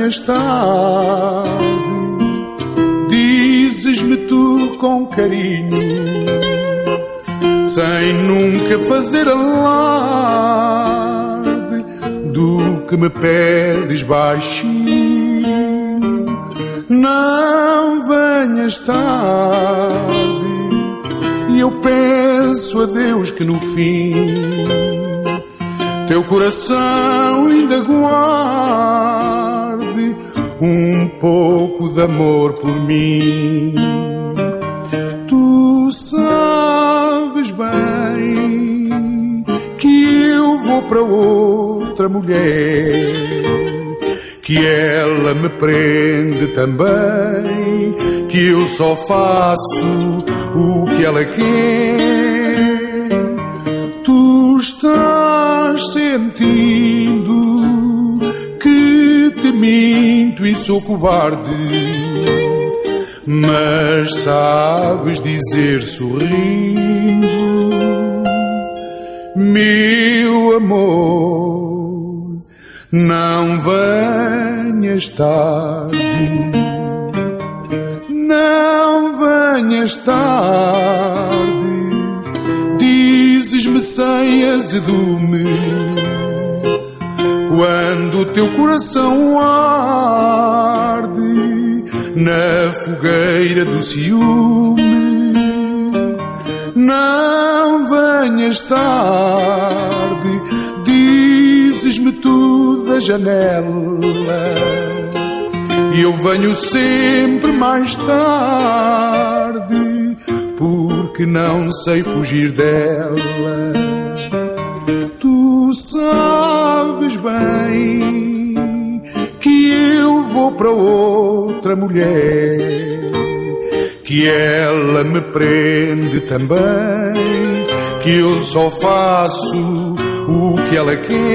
venhas tarde, dizes-me tu com carinho, sem nunca fazer alarde do que me pedes baixinho. Não venhas tarde, e eu peço a Deus que no fim teu coração ainda guarde um pouco de amor por mim. Tu sabes bem que eu vou para outra mulher, que ela me prende também, que eu só faço o que ela quer. Tu estás sentindo que te minto e sou cobarde, mas sabes dizer sorrindo: meu amor, não venhas tarde, não venhas tarde. Dizes-me sem azedume, quando o teu coração arde na fogueira do ciúme. Não venhas tarde, dizes-me tu da janela, e eu venho sempre mais tarde, porque não sei fugir dela. Tu sabes bem que eu vou para outra mulher, que ela me prende também, que eu só faço o que ela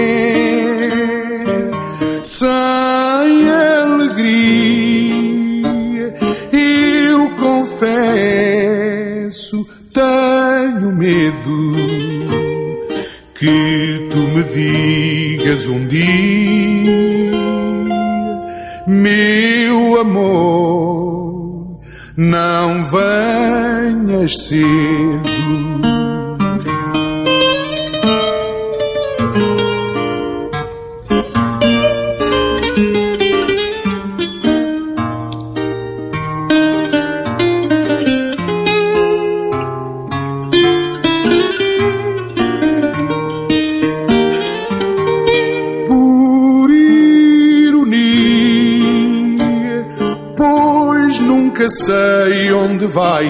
quer. Sem alegria, eu confesso, tenho medo que tu me digas um dia: meu amor, não venhas cedo. Sei onde vais,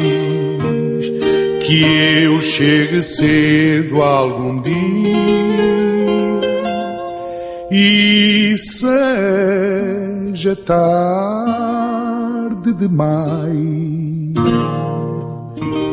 que eu chegue cedo algum dia e seja tarde demais.